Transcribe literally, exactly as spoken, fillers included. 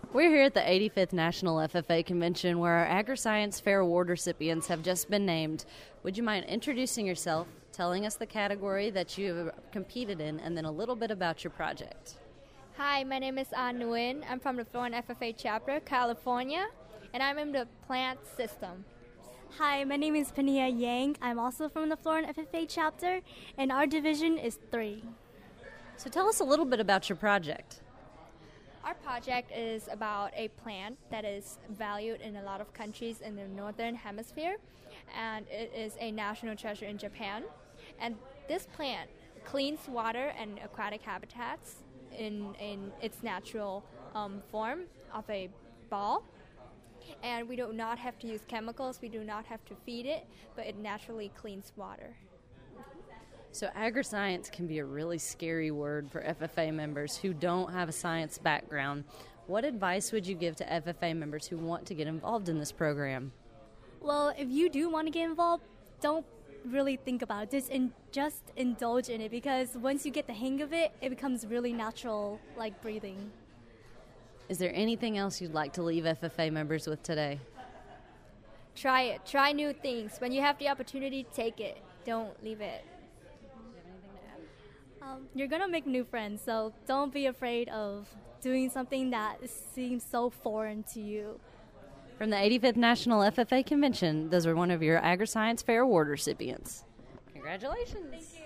We're here at the eighty-fifth National F F A Convention where our Agri-Science Fair Award recipients have just been named. Would you mind introducing yourself, telling us the category that you have competed in, and then a little bit about your project? Hi, my name is An Nguyen. I'm from the Florida F F A chapter, California, and I'm in the plant system. Hi, my name is Pania Yang. I'm also from the Florida F F A chapter, and our division is three. So tell us a little bit about your project. Our project is about a plant that is valued in a lot of countries in the northern hemisphere, and it is a national treasure in Japan. And this plant cleans water and aquatic habitats in, in its natural um, form of a ball. And we do not have to use chemicals, we do not have to feed it, but it naturally cleans water. So agri-science can be a really scary word for F F A members who don't have a science background. What advice would you give to F F A members who want to get involved in this program? Well, if you do want to get involved, don't really think about it. Just, in, just indulge in it, because once you get the hang of it, it becomes really natural, like breathing. Is there anything else you'd like to leave F F A members with today? Try it. Try new things. When you have the opportunity, take it. Don't leave it. Um, you're going to make new friends, so don't be afraid of doing something that seems so foreign to you. From the eighty-fifth National F F A Convention, those are one of your Agri-Science Fair Award recipients. Congratulations. Thank you.